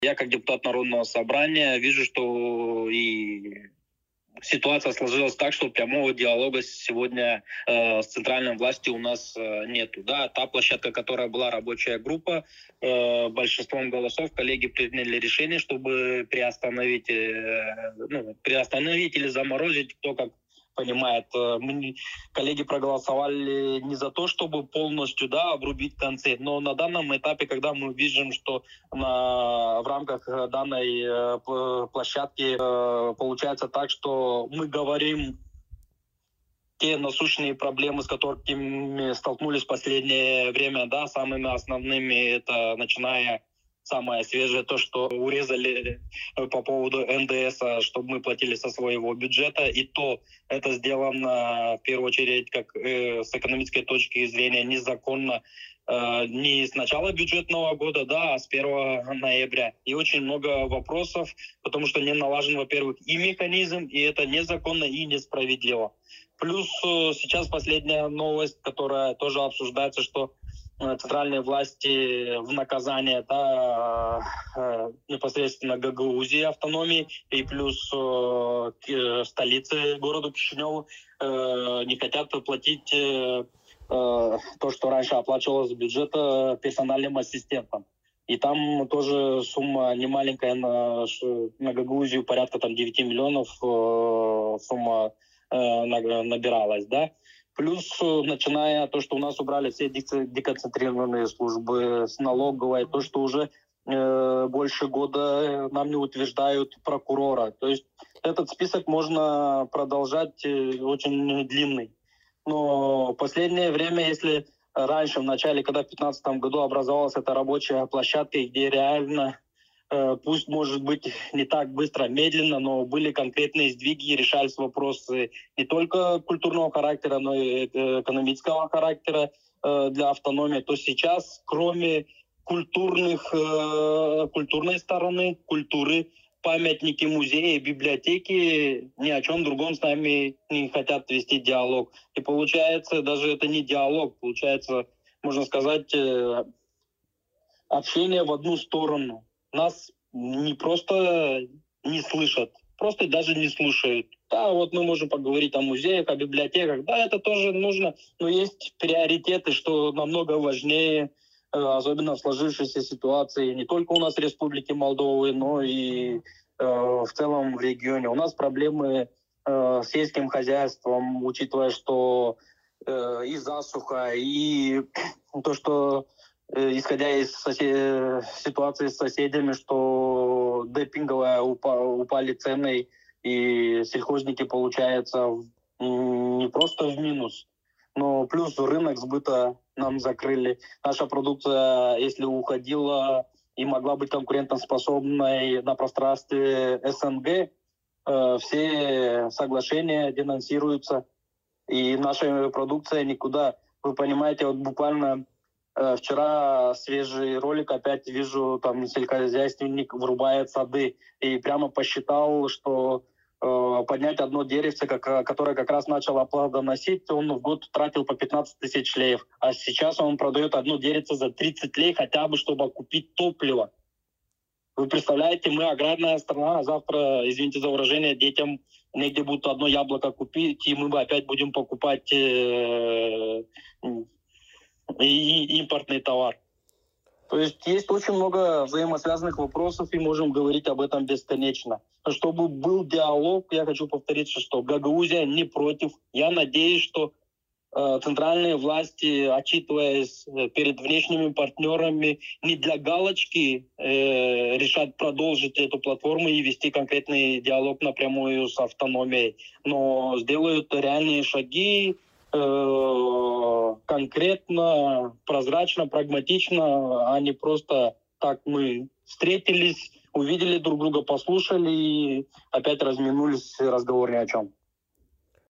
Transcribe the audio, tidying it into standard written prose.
Я как депутат Народного собрания вижу, что и ситуация сложилась так, что прямого диалога сегодня с центральной властью у нас нету. Да, та площадка, которая была рабочая группа, большинством голосов коллеги приняли решение, чтобы приостановить или заморозить, кто как понимает. Коллеги проголосовали не за то, чтобы полностью обрубить концы, но на данном этапе, когда мы видим, что в рамках данной площадки получается так, что мы говорим те насущные проблемы, с которыми столкнулись в последнее время, самыми основными, это начиная самое свежее, то, что урезали по поводу НДС, чтобы мы платили со своего бюджета, и то это сделано, в первую очередь, как с экономической точки зрения, незаконно, не с начала бюджетного года, а с 1 ноября. И очень много вопросов, потому что не налажен, во-первых, и механизм, и это незаконно и несправедливо. Плюс сейчас последняя новость, которая тоже обсуждается, что центральные власти в наказание непосредственно Гагаузии автономии и плюс столице городу Кишиневу не хотят платить то, что раньше оплачивалось с бюджета персональным ассистентам. И там тоже сумма немаленькая на Гагаузию, порядка 9 миллионов сумма набиралась, Плюс, начиная то, что у нас убрали все деконцентрированные службы с налоговой, то, что уже больше года нам не утверждают прокурора. То есть этот список можно продолжать очень длинный. Но в последнее время, если раньше, в начале, когда в 2015 году образовалась эта рабочая площадка, где реально, пусть, может быть, не так быстро, медленно, но были конкретные сдвиги, решались вопросы не только культурного характера, но и экономического характера для автономии, то сейчас, кроме культурной стороны, культуры, памятники, музеи, библиотеки ни о чем другом с нами не хотят вести диалог. И получается, даже это не диалог, получается, можно сказать, общение в одну сторону. Нас не просто не слышат, просто даже не слушают. Вот мы можем поговорить о музеях, о библиотеках. Это тоже нужно, но есть приоритеты, что намного важнее, особенно в сложившейся ситуации не только у нас в Республике Молдова, но и в целом в регионе. У нас проблемы с сельским хозяйством, учитывая, что и засуха, и то, что исходя из ситуации с соседями, что демпинговые упали цены, и сельхозники, получается, не просто в минус, но плюс рынок сбыта нам закрыли. Наша продукция, если уходила и могла быть конкурентоспособной на пространстве СНГ, все соглашения денонсируются, и наша продукция никуда. Вы понимаете, буквально вчера свежий ролик, опять вижу, сельскохозяйственник вырубает сады, и прямо посчитал, что поднять одно деревце, которое как раз начало плодоносить, он в год тратил по 15 тысяч леев. А сейчас он продает одно деревце за 30 лей, хотя бы, чтобы купить топливо. Вы представляете, мы аграрная страна, а завтра, извините за выражение, детям негде будет одно яблоко купить, и мы опять будем покупать импортный товар. То есть очень много взаимосвязанных вопросов, и можем говорить об этом бесконечно. Чтобы был диалог, я хочу повторить, что Гагаузия не против. Я надеюсь, что центральные власти, отчитываясь перед внешними партнерами, не для галочки решат продолжить эту платформу и вести конкретный диалог напрямую с автономией, но сделают реальные шаги, конкретно, прозрачно, прагматично, а не просто так мы встретились, увидели друг друга, послушали и опять разминулись, разговор ни о чем.